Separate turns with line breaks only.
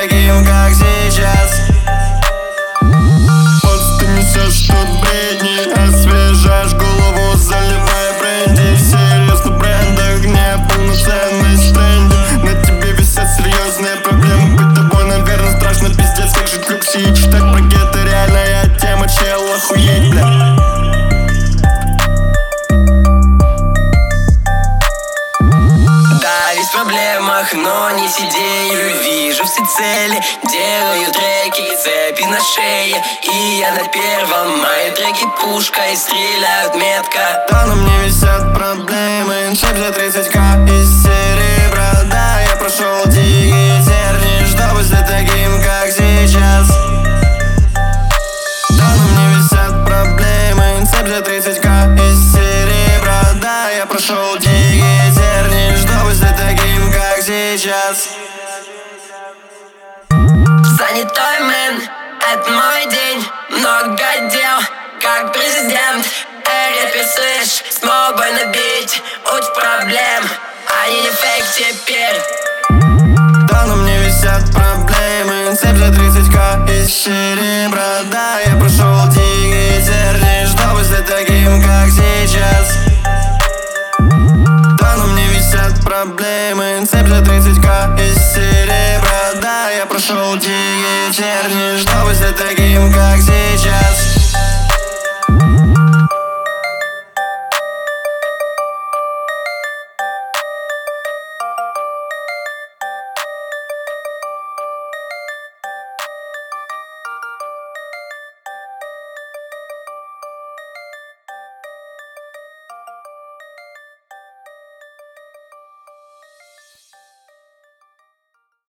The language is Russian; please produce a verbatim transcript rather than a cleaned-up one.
таким, как сейчас. Вот ты несешь тут бредни, освежаешь голову, заливая бренди. Серьезно, в брендах не полноценность в тренде. На тебе висят серьезные проблемы. Быть тобой, наверное, страшно, пиздец. Как жить в люксе и читать про гетто, реальная тема, чел, охуеть, бля.
В проблемах, но не сидею. Вижу все цели, делаю треки, цепи на шее. И я на первом, мои треки пушка и стреляют метко.
Да, на мне висят проблемы, чип за тридцать ка из серебра. Да, я прошел дикие тернии, чтобы стать таким, как сейчас. Да, на мне висят проблемы, цепь за тридцать ка из серебра. Да, я прошел дикие тернии, чтобы стать таким, как сейчас.
Занятой мэн, это мой день. Много дел, как президент. Эй, слышь, смог бы набить уть проблем. Они не фейк теперь.
Да, на мне висят проблемы, цепь за тридцать ка из серебра. Да, я прошел дикие тернии, чтобы стать таким, как сейчас. Да, на мне висят проблемы, цепь за тридцать ка из серебра. Да, я прошел дикие тернии, чтобы стать таким, как сейчас.